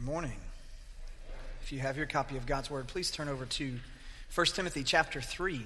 morning. If you have your copy of God's Word, please turn over to 1 Timothy chapter 3.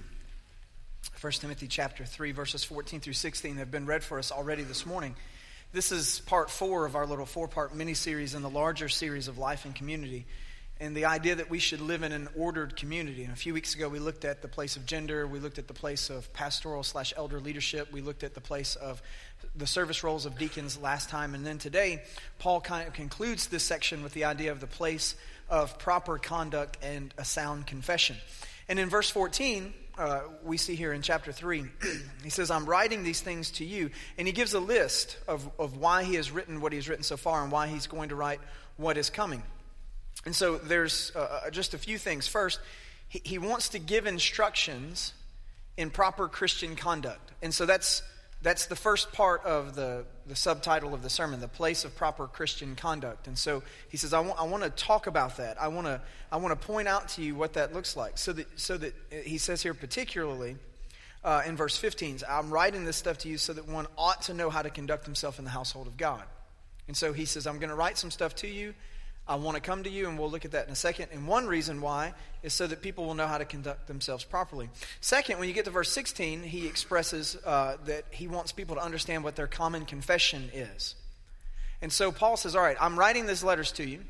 1 Timothy chapter 3, verses 14 through 16 have been read for us already this morning. This is part 4 of our little 4-part mini-series in the larger series of Life and Community, and the idea that we should live in an ordered community. And a few weeks ago, we looked at the place of gender, we looked at the place of pastoral/elder leadership, we looked at the place of the service roles of deacons last time, and then today, Paul kind of concludes this section with the idea of the place of proper conduct and a sound confession. And in verse 14, we see here in chapter 3, he says, I'm writing these things to you. And he gives a list of why he has written what he's written so far and why he's going to write what is coming. And so there's just a few things. First, he wants to give instructions in proper Christian conduct. And so that's the first part of the subtitle of the sermon, the place of proper Christian conduct. And so he says, I want to talk about that. I want to point out to you what that looks like. So that he says here particularly in verse 15, I'm writing this stuff to you so that one ought to know how to conduct himself in the household of God. And so he says, I'm going to write some stuff to you. I want to come to you, and we'll look at that in a second. And one reason why is so that people will know how to conduct themselves properly. Second, when you get to verse 16, he expresses that he wants people to understand what their common confession is. And so Paul says, all right, I'm writing these letters to you.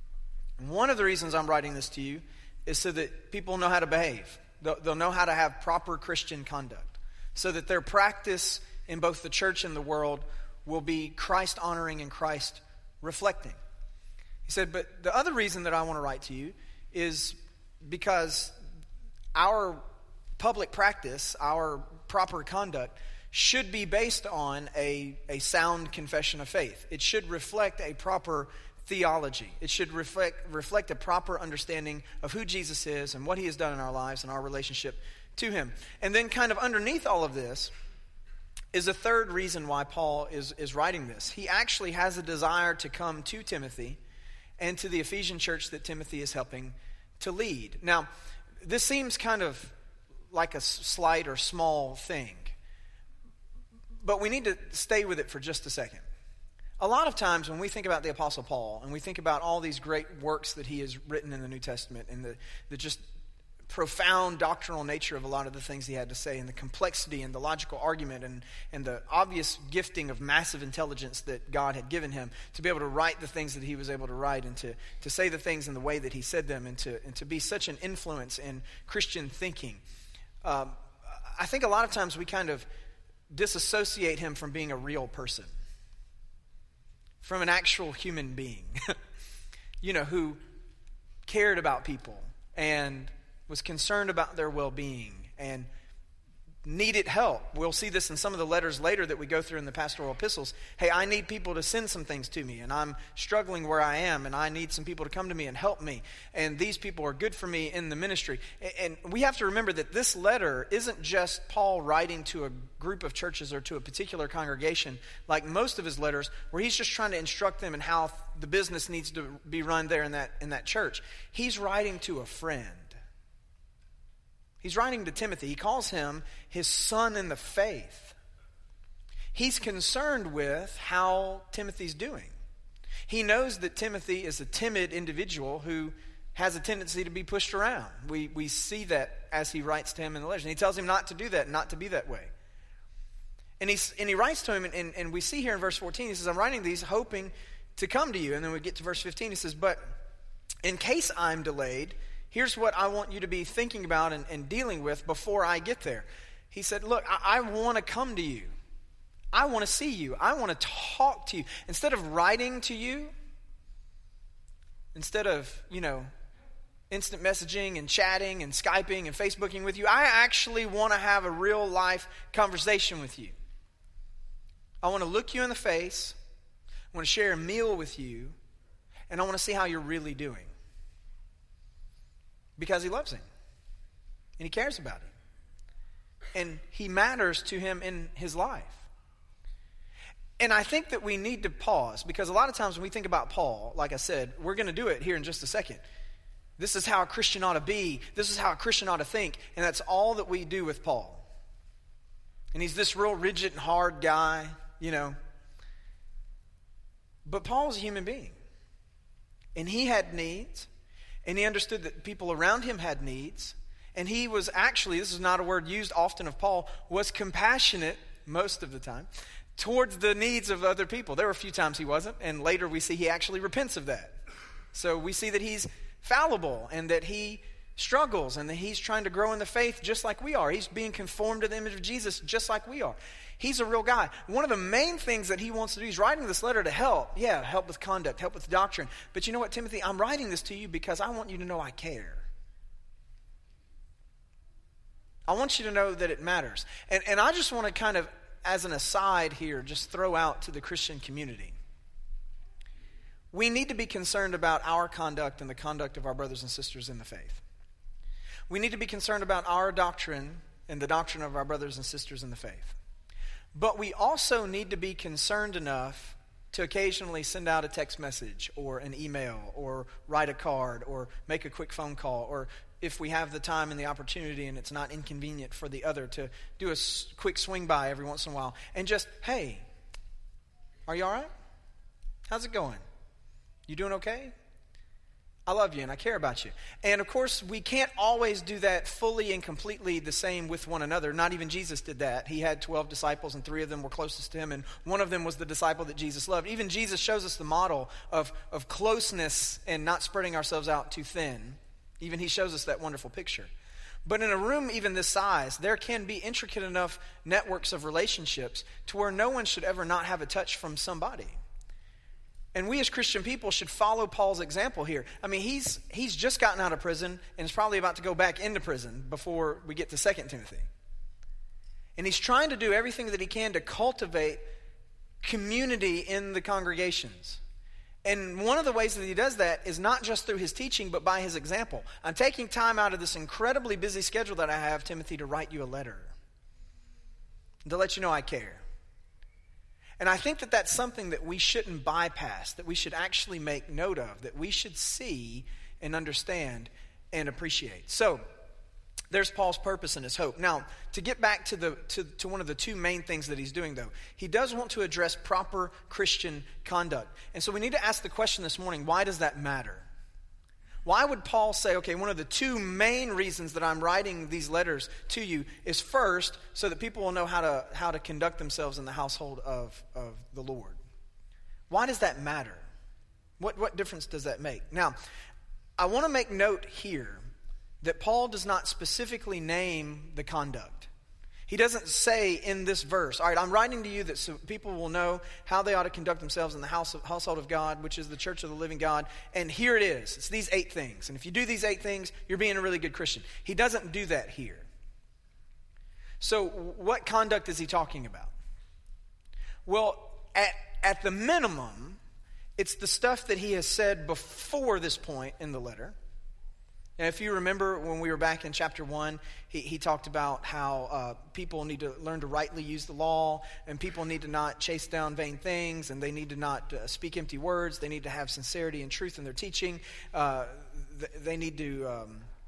And one of the reasons I'm writing this to you is so that people know how to behave. They'll know how to have proper Christian conduct, so that their practice in both the church and the world will be Christ-honoring and Christ-reflecting. He said, but the other reason that I want to write to you is because our public practice, our proper conduct, should be based on a sound confession of faith. It should reflect a proper theology. It should reflect a proper understanding of who Jesus is and what he has done in our lives and our relationship to him. And then kind of underneath all of this is a third reason why Paul is writing this. He actually has a desire to come to Timothy and to the Ephesian church that Timothy is helping to lead. Now, this seems kind of like a slight or small thing, but we need to stay with it for just a second. A lot of times when we think about the Apostle Paul, and we think about all these great works that he has written in the New Testament, and the just profound doctrinal nature of a lot of the things he had to say, and the complexity and the logical argument and the obvious gifting of massive intelligence that God had given him to be able to write the things that he was able to write, and to say the things in the way that he said them, and to be such an influence in Christian thinking. I think a lot of times we kind of disassociate him from being a real person, from an actual human being, who cared about people and was concerned about their well-being and needed help. We'll see this in some of the letters later that we go through in the pastoral epistles. Hey, I need people to send some things to me, and I'm struggling where I am, and I need some people to come to me and help me, and these people are good for me in the ministry. And we have to remember that this letter isn't just Paul writing to a group of churches or to a particular congregation, like most of his letters, where he's just trying to instruct them in how the business needs to be run there in that church. He's writing to a friend. He's writing to Timothy. He calls him his son in the faith. He's concerned with how Timothy's doing. He knows that Timothy is a timid individual who has a tendency to be pushed around. We see that as he writes to him in the letters. And he tells him not to do that, not to be that way. And he writes to him, and we see here in verse 14, he says, I'm writing these hoping to come to you. And then we get to verse 15, he says, but in case I'm delayed, here's what I want you to be thinking about and dealing with before I get there. He said, look, I want to come to you. I want to see you. I want to talk to you. Instead of writing to you, instead of, instant messaging and chatting and Skyping and Facebooking with you, I actually want to have a real life conversation with you. I want to look you in the face. I want to share a meal with you. And I want to see how you're really doing. Because he loves him. And he cares about him. And he matters to him in his life. And I think that we need to pause, because a lot of times when we think about Paul, like I said, we're going to do it here in just a second. This is how a Christian ought to be. This is how a Christian ought to think. And that's all that we do with Paul. And he's this real rigid and hard guy, But Paul's a human being. and he had needs, and he understood that people around him had needs, and he was actually, this is not a word used often of Paul, was compassionate most of the time towards the needs of other people. There were a few times he wasn't, and later we see he actually repents of that. So we see that he's fallible and that he struggles and that he's trying to grow in the faith just like we are. He's being conformed to the image of Jesus just like we are. He's a real guy. One of the main things that he wants to do, he's writing this letter to help. Yeah, help with conduct, help with doctrine. But you know what, Timothy? I'm writing this to you because I want you to know I care. I want you to know that it matters. And I just want to kind of, as an aside here, just throw out to the Christian community. We need to be concerned about our conduct and the conduct of our brothers and sisters in the faith. We need to be concerned about our doctrine and the doctrine of our brothers and sisters in the faith. But we also need to be concerned enough to occasionally send out a text message or an email or write a card or make a quick phone call, or if we have the time and the opportunity and it's not inconvenient for the other, to do a quick swing by every once in a while and just, hey, are you all right? How's it going? You doing okay? I love you and I care about you. And of course, we can't always do that fully and completely the same with one another. Not even Jesus did that. He had 12 disciples and 3 of them were closest to him, and one of them was the disciple that Jesus loved. Even Jesus shows us the model of closeness and not spreading ourselves out too thin. Even he shows us that wonderful picture. But in a room even this size, there can be intricate enough networks of relationships to where no one should ever not have a touch from somebody. And we as Christian people should follow Paul's example here. I mean, he's just gotten out of prison and is probably about to go back into prison before we get to 2 Timothy. And he's trying to do everything that he can to cultivate community in the congregations. And one of the ways that he does that is not just through his teaching, but by his example. I'm taking time out of this incredibly busy schedule that I have, Timothy, to write you a letter, to let you know I care. And I think that that's something that we shouldn't bypass, that we should actually make note of, that we should see and understand and appreciate. So there's Paul's purpose and his hope. Now, to get back to one of the 2 main things that he's doing, though, he does want to address proper Christian conduct. And so we need to ask the question this morning, why does that matter? Why would Paul say, okay, one of the 2 main reasons that I'm writing these letters to you is, first, so that people will know how to conduct themselves in the household of the Lord. Why does that matter? What difference does that make? Now, I want to make note here that Paul does not specifically name the conduct. He doesn't say in this verse, all right, I'm writing to you that so people will know how they ought to conduct themselves in the household of God, which is the church of the living God. And here it is. It's these 8 things. And if you do these 8 things, you're being a really good Christian. He doesn't do that here. So what conduct is he talking about? Well, at the minimum, it's the stuff that he has said before this point in the letter. And if you remember when we were back in chapter 1, he talked about how people need to learn to rightly use the law, and people need to not chase down vain things, and they need to not speak empty words. They need to have sincerity and truth in their teaching. They need to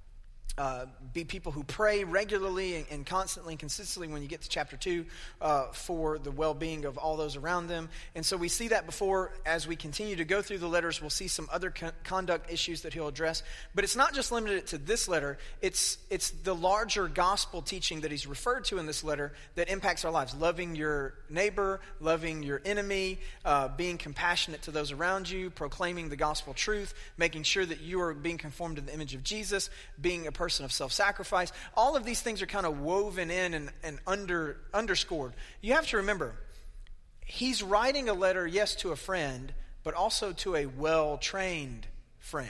be people who pray regularly and constantly and consistently when you get to chapter 2 for the well-being of all those around them. And so we see that before. As we continue to go through the letters, we'll see some other conduct issues that he'll address. But it's not just limited to this letter. It's the larger gospel teaching that he's referred to in this letter that impacts our lives. Loving your neighbor, loving your enemy, being compassionate to those around you, proclaiming the gospel truth, making sure that you are being conformed to the image of Jesus, being a person of self-sacrifice. All of these things are kind of woven in and underscored. You have to remember, he's writing a letter, yes, to a friend, but also to a well-trained friend.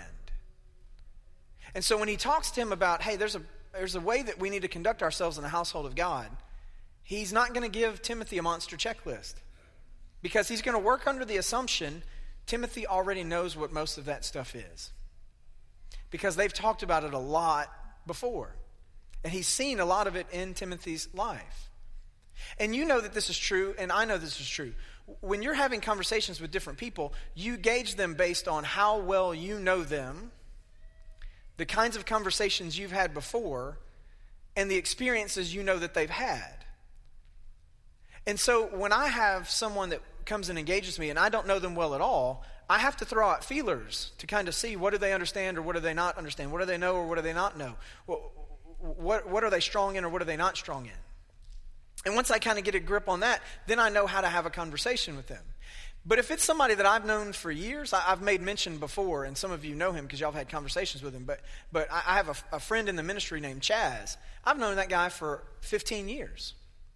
And so when he talks to him about, hey, there's a way that we need to conduct ourselves in the household of God, he's not going to give Timothy a monster checklist, because he's going to work under the assumption Timothy already knows what most of that stuff is, because they've talked about it a lot before. And he's seen a lot of it in Timothy's life. And you know that this is true, and I know this is true. When you're having conversations with different people, you gauge them based on how well you know them, the kinds of conversations you've had before, and the experiences you know that they've had. And so when I have someone that comes and engages me and I don't know them well at all, I have to throw out feelers to kind of see what do they understand or what do they not understand. What do they know or what do they not know? What are they strong in or what are they not strong in? And once I kind of get a grip on that, then I know how to have a conversation with them. But if it's somebody that I've known for years, I've made mention before, and some of you know him because y'all have had conversations with him, but I have a friend in the ministry named Chaz. I've known that guy for 15 years.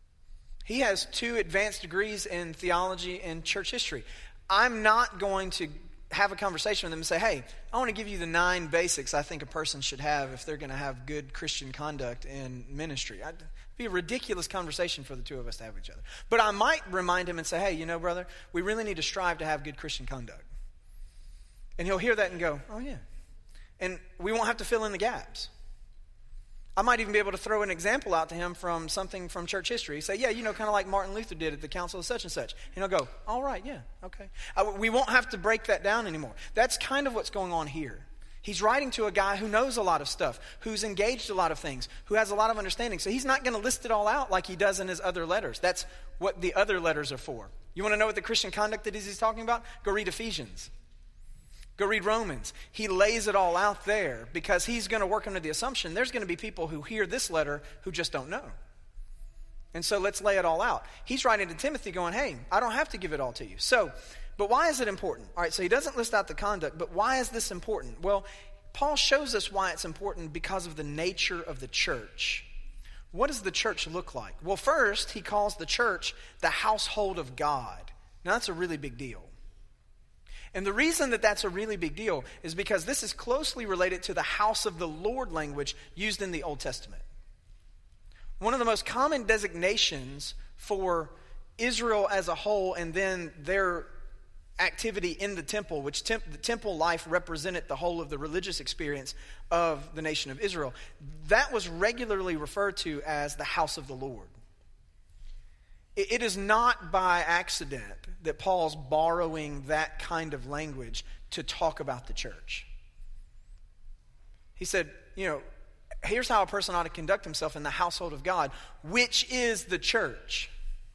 He has 2 advanced degrees in theology and church history. I'm not going to have a conversation with him and say, hey, I want to give you the 9 basics I think a person should have if they're going to have good Christian conduct in ministry. It'd be a ridiculous conversation for the 2 of us to have with each other. But I might remind him and say, hey, you know, brother, we really need to strive to have good Christian conduct. And he'll hear that and go, oh yeah. And we won't have to fill in the gaps. I might even be able to throw an example out to him from something from church history. Say, yeah, you know, kind of like Martin Luther did at the Council of such and such. And he'll go, all right, yeah, okay. We won't have to break that down anymore. That's kind of what's going on here. He's writing to a guy who knows a lot of stuff, who's engaged a lot of things, who has a lot of understanding. So he's not going to list it all out like he does in his other letters. That's what the other letters are for. You want to know what the Christian conduct that he's talking about? Go read Ephesians. Go read Romans. He lays it all out there because he's going to work under the assumption there's going to be people who hear this letter who just don't know. And so let's lay it all out. He's writing to Timothy going, hey, I don't have to give it all to you. So, but why is it important? All right, so he doesn't list out the conduct, but why is this important? Well, Paul shows us why it's important because of the nature of the church. What does the church look like? Well, first, he calls the church the household of God. Now, that's a really big deal. And the reason that that's a really big deal is because this is closely related to the house of the Lord language used in the Old Testament. One of the most common designations for Israel as a whole and then their activity in the temple, which the temple life represented the whole of the religious experience of the nation of Israel, that was regularly referred to as the house of the Lord. It is not by accident that Paul's borrowing that kind of language to talk about the church. He said, you know, here's how a person ought to conduct himself in the household of God, which is the church.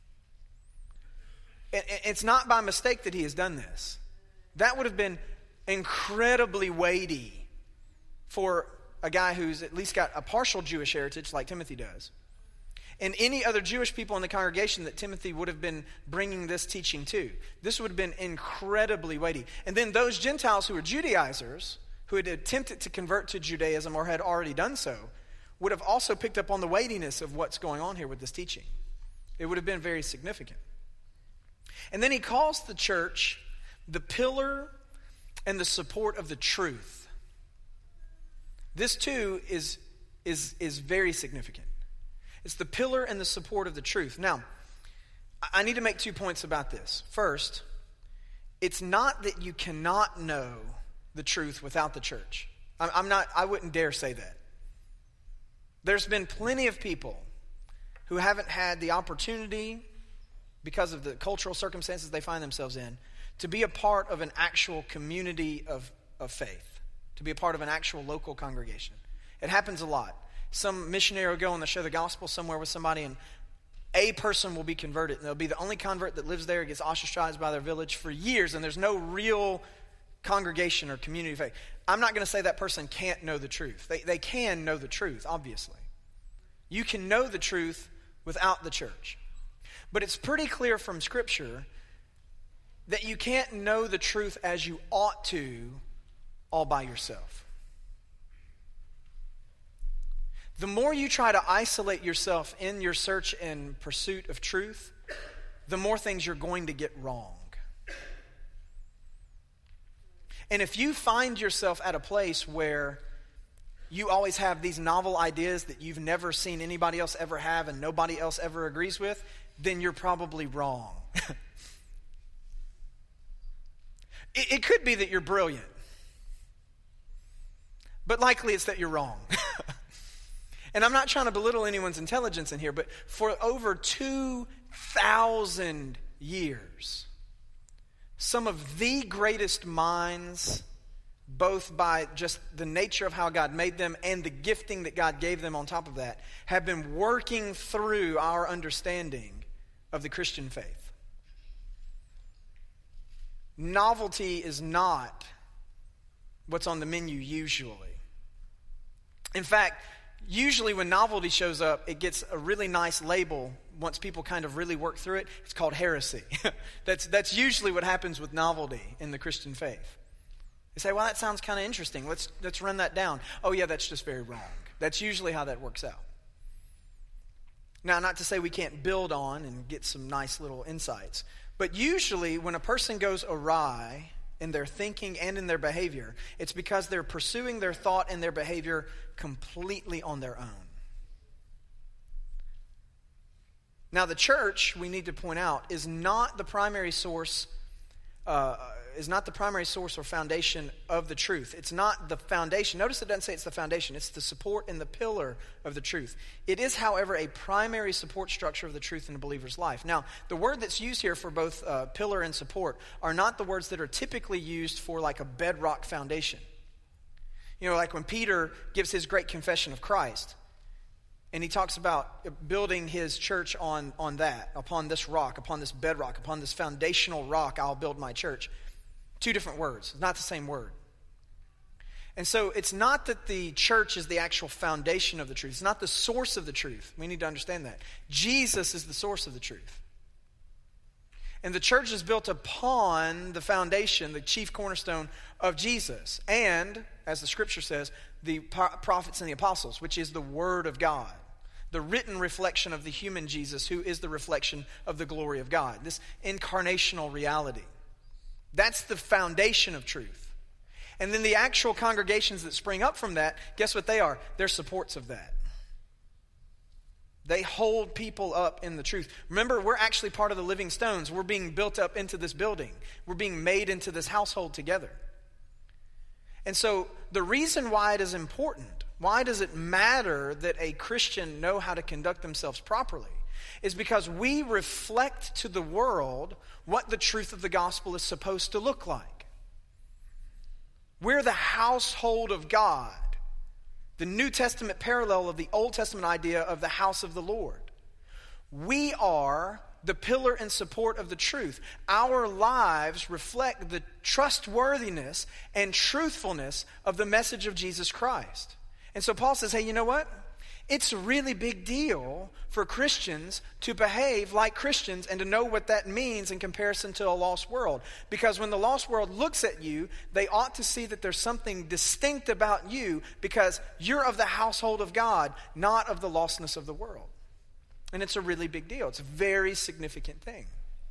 It's not by mistake that he has done this. That would have been incredibly weighty for a guy who's at least got a partial Jewish heritage like Timothy does. And any other Jewish people in the congregation that Timothy would have been bringing this teaching to. This would have been incredibly weighty. And then those Gentiles who were Judaizers, who had attempted to convert to Judaism or had already done so, would have also picked up on the weightiness of what's going on here with this teaching. It would have been very significant. And then he calls the church the pillar and the support of the truth. This too is very significant. It's the pillar and the support of the truth. Now, I need to make 2 points about this. First, it's not that you cannot know the truth without the church. I wouldn't dare say that. There's been plenty of people who haven't had the opportunity, because of the cultural circumstances they find themselves in, to be a part of an actual community of faith, to be a part of an actual local congregation. It happens a lot. Some missionary will go and they'll share the gospel somewhere with somebody, and a person will be converted, and they'll be the only convert that lives there, gets ostracized by their village for years, and there's no real congregation or community of faith. I'm not going to say that person can't know the truth. They can know the truth, obviously. You can know the truth without the church. But it's pretty clear from Scripture that you can't know the truth as you ought to all by yourself. The more you try to isolate yourself in your search and pursuit of truth, the more things you're going to get wrong. And if you find yourself at a place where you always have these novel ideas that you've never seen anybody else ever have and nobody else ever agrees with, then you're probably wrong. It could be that you're brilliant, but likely it's that you're wrong. And I'm not trying to belittle anyone's intelligence in here, but for over 2,000 years, some of the greatest minds, both by just the nature of how God made them and the gifting that God gave them on top of that, have been working through our understanding of the Christian faith. novelty is not what's on the menu usually. In fact, usually when novelty shows up, it gets a really nice label once people kind of really work through it. It's called heresy. That's usually what happens with novelty in the Christian faith. They say, well, that sounds kind of interesting. Let's run that down. Oh, yeah, that's just very wrong. That's usually how that works out. Now, not to say we can't build on and get some nice little insights, but usually when a person goes awry in their thinking and in their behavior, it's because they're pursuing their thought and their behavior completely on their own. Now, the church, we need to point out, is not the primary source or foundation of the truth. It's not the foundation. Notice it doesn't say it's the foundation. It's the support and the pillar of the truth. It is, however, a primary support structure of the truth in a believer's life. Now, the word that's used here for both pillar and support are not the words that are typically used for like a bedrock foundation. You know, like when Peter gives his great confession of Christ, and he talks about building his church on that, upon this rock, upon this bedrock, upon this foundational rock, I'll build my church. Two different words. It's not the same word. And so it's not that the church is the actual foundation of the truth. It's not the source of the truth. We need to understand that. Jesus is the source of the truth. And the church is built upon the foundation, the chief cornerstone of Jesus. And, as the scripture says, the prophets and the apostles, which is the word of God. The written reflection of the human Jesus, who is the reflection of the glory of God. This incarnational reality. That's the foundation of truth. And then the actual congregations that spring up from that, guess what they are? They're supports of that. They hold people up in the truth. Remember, we're actually part of the living stones. We're being built up into this building. We're being made into this household together. And so the reason why it is important, why does it matter that a Christian know how to conduct themselves properly, is because we reflect to the world what the truth of the gospel is supposed to look like. We're the household of God, the New Testament parallel of the Old Testament idea of the house of the Lord. We are the pillar and support of the truth. Our lives reflect the trustworthiness and truthfulness of the message of Jesus Christ. And so Paul says, hey, you know what? It's a really big deal for Christians to behave like Christians and to know what that means in comparison to a lost world. Because when the lost world looks at you, they ought to see that there's something distinct about you because you're of the household of God, not of the lostness of the world. And it's a really big deal. It's a very significant thing.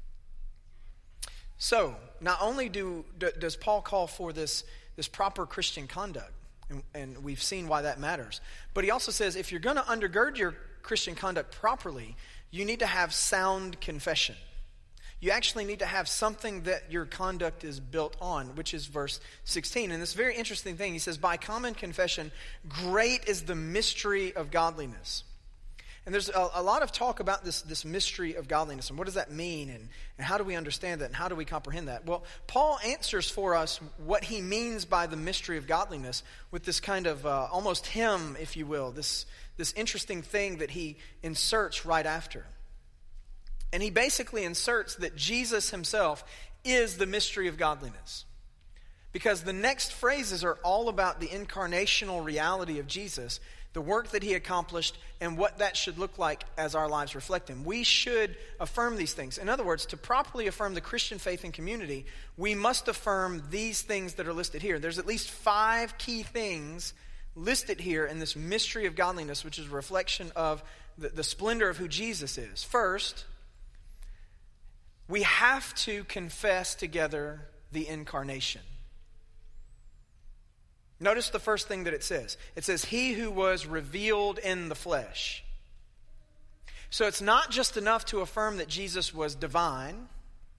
So, not only does Paul call for this proper Christian conduct, and we've seen why that matters. But he also says if you're going to undergird your Christian conduct properly, you need to have sound confession. You actually need to have something that your conduct is built on, which is verse 16. And this very interesting thing, he says, by common confession, great is the mystery of godliness. And there's a lot of talk about this mystery of godliness and what does that mean and how do we understand that and how do we comprehend that? Well, Paul answers for us what he means by the mystery of godliness with this kind of almost hymn, if you will, this interesting thing that he inserts right after. And he basically inserts that Jesus himself is the mystery of godliness. Because the next phrases are all about the incarnational reality of Jesus, the work that he accomplished, and what that should look like as our lives reflect him. We should affirm these things. In other words, to properly affirm the Christian faith and community, we must affirm these things that are listed here. There's at least 5 key things listed here in this mystery of godliness, which is a reflection of the splendor of who Jesus is. First, we have to confess together the incarnation. Notice the first thing that it says. It says, he who was revealed in the flesh. So it's not just enough to affirm that Jesus was divine.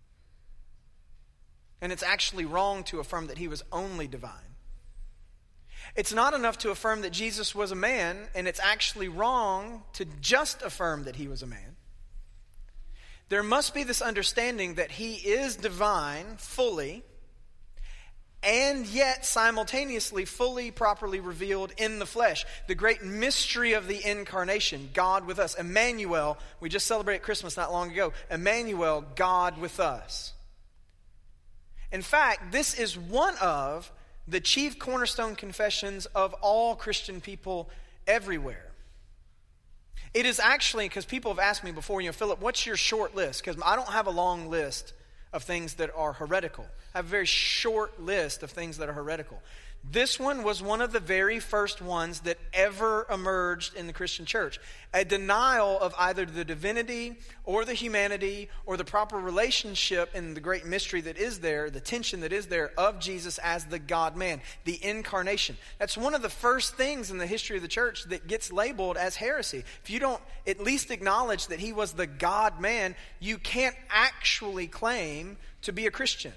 And it's actually wrong to affirm that he was only divine. It's not enough to affirm that Jesus was a man. And it's actually wrong to just affirm that he was a man. There must be this understanding that he is divine fully, and yet simultaneously fully, properly revealed in the flesh. The great mystery of the incarnation, God with us. Emmanuel, we just celebrated Christmas not long ago. Emmanuel, God with us. In fact, this is one of the chief cornerstone confessions of all Christian people everywhere. It is actually, because people have asked me before, Philip, what's your short list? Because I don't have a long list of things that are heretical. I have a very short list of things that are heretical. This one was one of the very first ones that ever emerged in the Christian church. A denial of either the divinity or the humanity or the proper relationship in the great mystery that is there, the tension that is there of Jesus as the God-man, the incarnation. That's one of the first things in the history of the church that gets labeled as heresy. If you don't at least acknowledge that he was the God-man, you can't actually claim to be a Christian.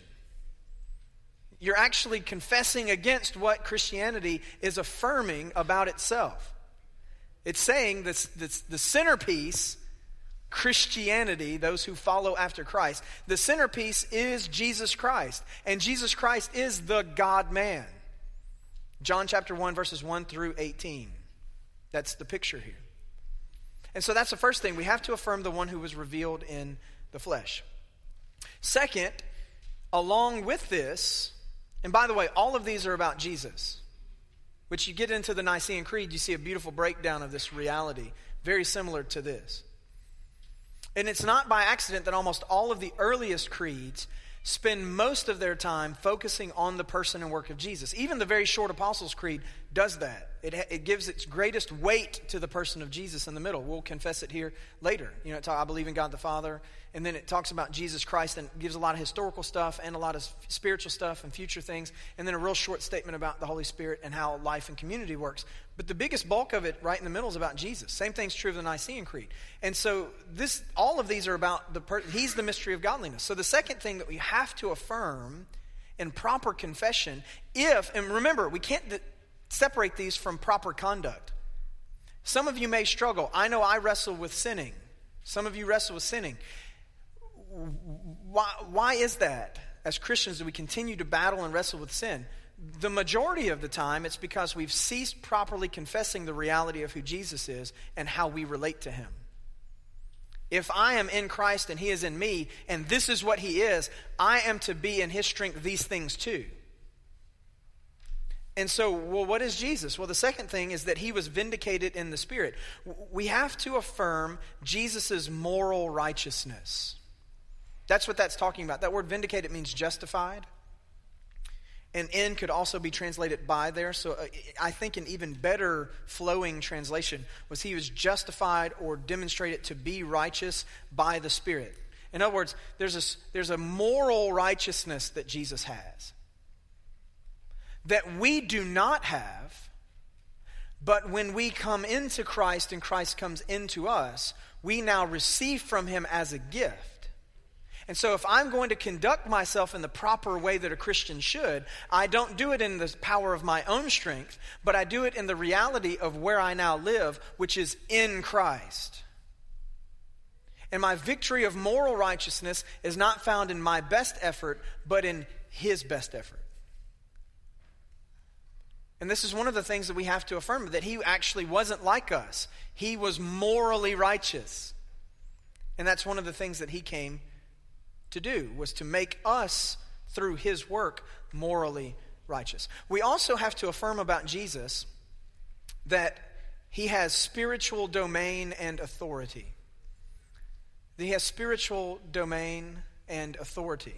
You're actually confessing against what Christianity is affirming about itself. It's saying this, the centerpiece, Christianity, those who follow after Christ, the centerpiece is Jesus Christ. And Jesus Christ is the God-man. John chapter 1, verses 1 through 18. That's the picture here. And so that's the first thing. We have to affirm the one who was revealed in the flesh. Second, along with this, and by the way, all of these are about Jesus. Which you get into the Nicene Creed, you see a beautiful breakdown of this reality, very similar to this. And it's not by accident that almost all of the earliest creeds spend most of their time focusing on the person and work of Jesus. Even the very short Apostles' Creed does that. It gives its greatest weight to the person of Jesus in the middle. We'll confess it here later. I believe in God the Father. And then it talks about Jesus Christ and gives a lot of historical stuff and a lot of spiritual stuff and future things. And then a real short statement about the Holy Spirit and how life and community works. But the biggest bulk of it right in the middle is about Jesus. Same thing's true of the Nicene Creed. And so all of these are about he's the mystery of godliness. So the second thing that we have to affirm in proper confession, and remember, we can't separate these from proper conduct. Some of you may struggle. I know I wrestle with sinning. Some of you wrestle with sinning. Why is that? As Christians, do we continue to battle and wrestle with sin? The majority of the time, it's because we've ceased properly confessing the reality of who Jesus is and how we relate to him. If I am in Christ and he is in me, and this is what he is, I am to be in his strength these things too. And so, what is Jesus? Well, the second thing is that he was vindicated in the Spirit. We have to affirm Jesus' moral righteousness. That's what that's talking about. That word vindicated means justified. And in could also be translated by there. So I think an even better flowing translation was he was justified or demonstrated to be righteous by the Spirit. In other words, there's a moral righteousness that Jesus has that we do not have, but when we come into Christ and Christ comes into us, we now receive from him as a gift. And so if I'm going to conduct myself in the proper way that a Christian should, I don't do it in the power of my own strength, but I do it in the reality of where I now live, which is in Christ. And my victory of moral righteousness is not found in my best effort, but in his best effort. And this is one of the things that we have to affirm, that he actually wasn't like us. He was morally righteous. And that's one of the things that he came to do, was to make us, through his work, morally righteous. We also have to affirm about Jesus that he has spiritual domain and authority. He has spiritual domain and authority.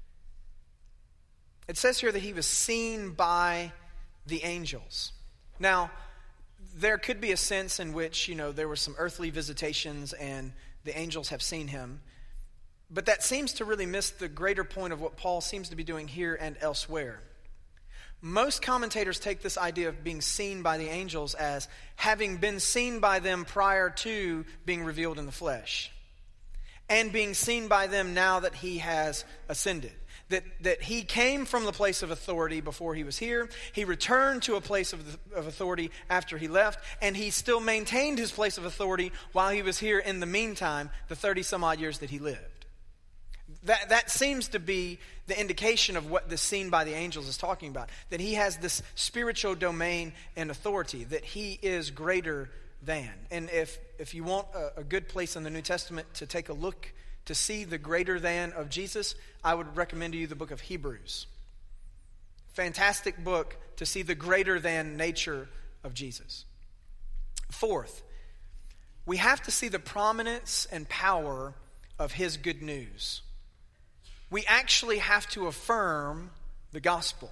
It says here that he was seen by the angels. Now, there could be a sense in which, there were some earthly visitations and the angels have seen him. But that seems to really miss the greater point of what Paul seems to be doing here and elsewhere. Most commentators take this idea of being seen by the angels as having been seen by them prior to being revealed in the flesh, and being seen by them now that he has ascended. That he came from the place of authority before he was here. He returned to a place of authority after he left. And he still maintained his place of authority while he was here in the meantime, the 30 some odd years that he lived. That seems to be the indication of what this seen by the angels is talking about. That he has this spiritual domain and authority. That he is greater than. And if you want a good place in the New Testament to take a look to see the greater than of Jesus, I would recommend to you the book of Hebrews. Fantastic book to see the greater than nature of Jesus. Fourth, we have to see the prominence and power of his good news. We actually have to affirm the gospel.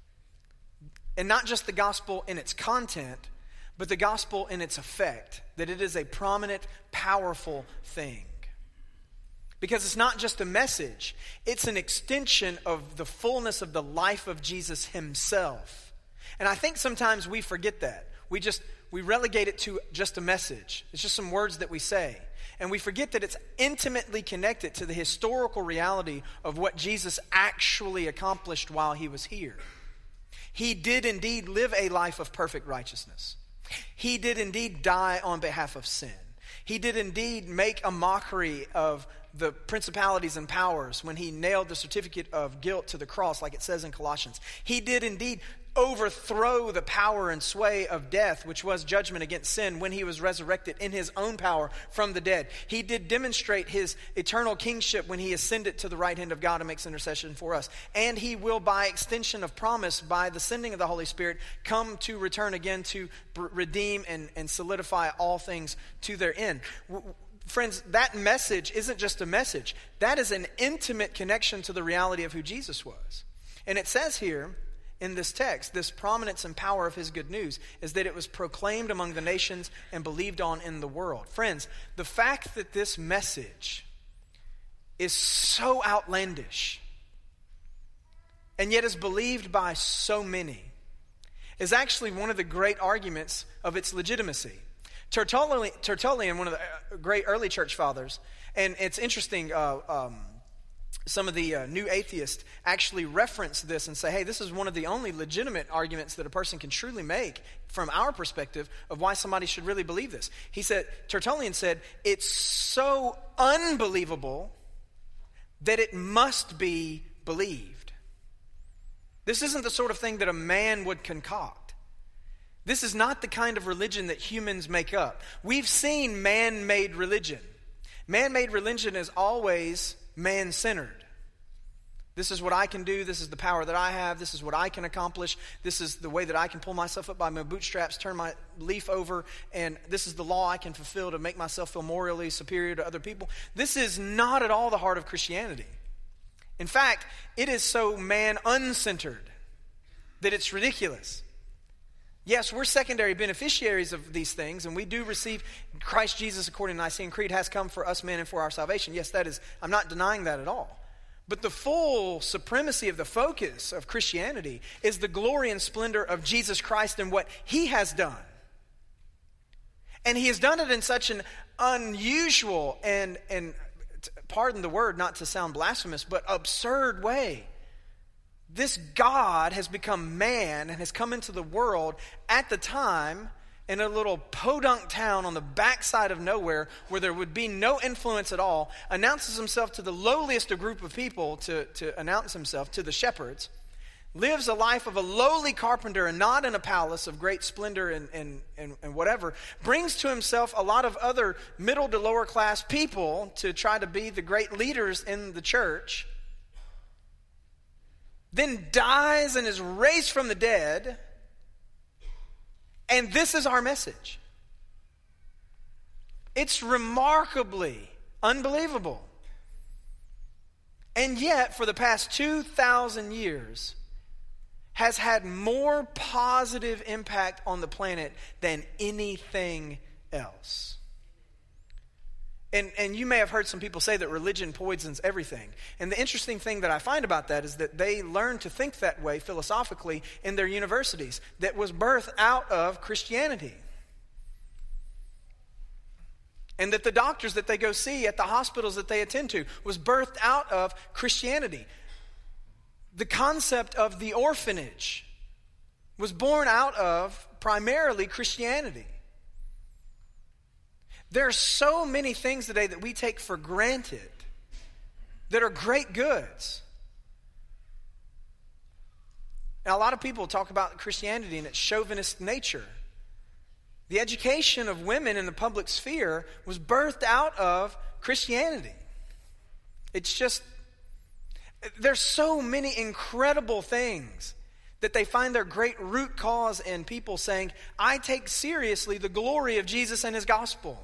And not just the gospel in its content, but the gospel in its effect. That it is a prominent, powerful thing. Because it's not just a message. It's an extension of the fullness of the life of Jesus himself. And I think sometimes we forget that. We relegate it to just a message. It's just some words that we say. And we forget that it's intimately connected to the historical reality of what Jesus actually accomplished while he was here. He did indeed live a life of perfect righteousness. He did indeed die on behalf of sin. He did indeed make a mockery of the principalities and powers when he nailed the certificate of guilt to the cross, like it says in Colossians. He did indeed overthrow the power and sway of death, which was judgment against sin, when he was resurrected in his own power from the dead. He did demonstrate his eternal kingship when he ascended to the right hand of God and makes intercession for us. And he will, by extension of promise, by the sending of the Holy Spirit, come to return again to redeem and solidify all things to their end. Friends, that message isn't just a message. That is an intimate connection to the reality of who Jesus was. And it says here in this text, this prominence and power of his good news is that it was proclaimed among the nations and believed on in the world. Friends, the fact that this message is so outlandish and yet is believed by so many is actually one of the great arguments of its legitimacy. Tertullian, one of the great early church fathers, and it's interesting, some of the new atheists actually reference this and say, hey, this is one of the only legitimate arguments that a person can truly make from our perspective of why somebody should really believe this. Tertullian said, it's so unbelievable that it must be believed. This isn't the sort of thing that a man would concoct. This is not the kind of religion that humans make up. We've seen man-made religion. Man-made religion is always man-centered. This is what I can do. This is the power that I have. This is what I can accomplish. This is the way that I can pull myself up by my bootstraps, turn my leaf over, and this is the law I can fulfill to make myself feel morally superior to other people. This is not at all the heart of Christianity. In fact, it is so man-uncentered that it's ridiculous. Yes, we're secondary beneficiaries of these things, and we do receive Christ Jesus according to the Nicene Creed has come for us men and for our salvation. Yes, that is, I'm not denying that at all. But the full supremacy of the focus of Christianity is the glory and splendor of Jesus Christ and what he has done. And he has done it in such an unusual and pardon the word, not to sound blasphemous, but absurd way. This God has become man and has come into the world at the time in a little podunk town on the backside of nowhere where there would be no influence at all, announces himself to the lowliest of group of people to announce himself, to the shepherds, lives a life of a lowly carpenter and not in a palace of great splendor and whatever, brings to himself a lot of other middle to lower class people to try to be the great leaders in the church, then dies and is raised from the dead, and this is our message. It's remarkably unbelievable. And yet, for the past 2,000 years, has had more positive impact on the planet than anything else. And you may have heard some people say that religion poisons everything. And the interesting thing that I find about that is that they learn to think that way philosophically in their universities that was birthed out of Christianity. And that the doctors that they go see at the hospitals that they attend to was birthed out of Christianity. The concept of the orphanage was born out of primarily Christianity. There are so many things today that we take for granted that are great goods. Now, a lot of people talk about Christianity and its chauvinist nature. The education of women in the public sphere was birthed out of Christianity. It's just, there's so many incredible things that they find their great root cause in people saying, I take seriously the glory of Jesus and his gospel.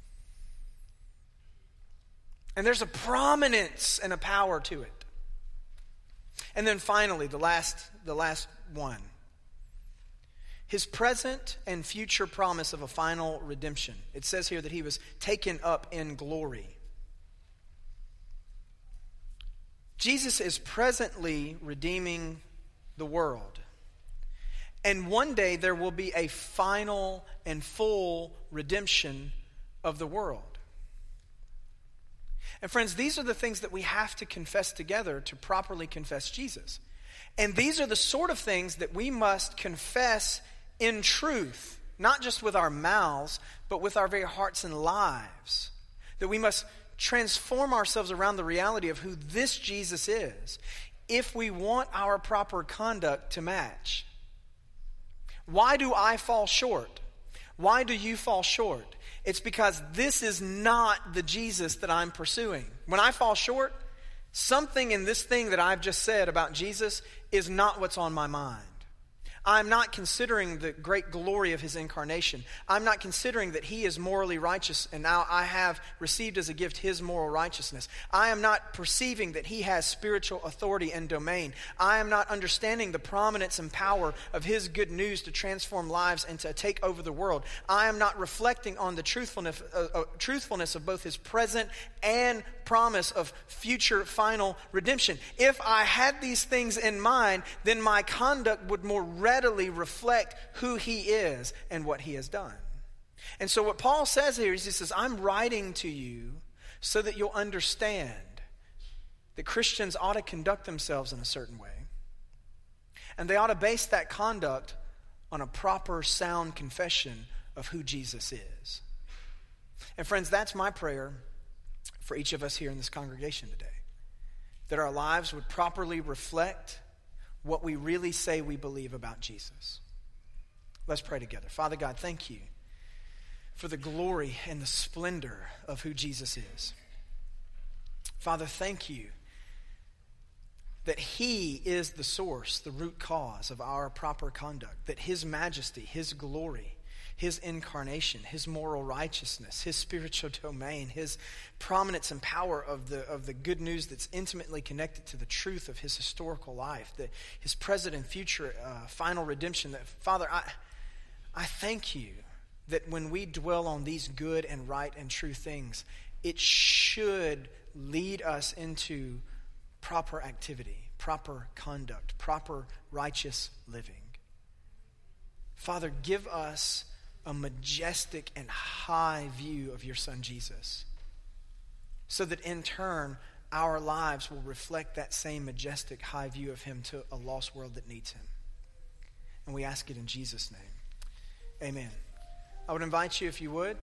And there's a prominence and a power to it. And then finally, the last one. His present and future promise of a final redemption. It says here that he was taken up in glory. Jesus is presently redeeming the world. And one day there will be a final and full redemption of the world. And friends, these are the things that we have to confess together to properly confess Jesus. And these are the sort of things that we must confess in truth, not just with our mouths, but with our very hearts and lives. That we must transform ourselves around the reality of who this Jesus is if we want our proper conduct to match. Why do I fall short? Why do you fall short? It's because this is not the Jesus that I'm pursuing. When I fall short, something in this thing that I've just said about Jesus is not what's on my mind. I'm not considering the great glory of his incarnation. I'm not considering that he is morally righteous and now I have received as a gift his moral righteousness. I am not perceiving that he has spiritual authority and domain. I am not understanding the prominence and power of his good news to transform lives and to take over the world. I am not reflecting on the truthfulness of both his present and promise of future final redemption. If I had these things in mind, then my conduct would more readily reflect who he is and what he has done. And so what Paul says here is he says, I'm writing to you so that you'll understand that Christians ought to conduct themselves in a certain way. And they ought to base that conduct on a proper, sound confession of who Jesus is. And friends, that's my prayer for each of us here in this congregation today. That our lives would properly reflect what we really say we believe about Jesus. Let's pray together. Father God, thank you for the glory and the splendor of who Jesus is. Father, thank you that he is the source, the root cause of our proper conduct, that his majesty, his glory, his incarnation, his moral righteousness, his spiritual domain, his prominence and power of the good news that's intimately connected to the truth of his historical life, that his present and future final redemption. That, Father, I thank you that when we dwell on these good and right and true things, it should lead us into proper activity, proper conduct, proper righteous living. Father, give us a majestic and high view of your Son Jesus, so that in turn our lives will reflect that same majestic high view of him to a lost world that needs him. And we ask it in Jesus' name. Amen. I would invite you, if you would,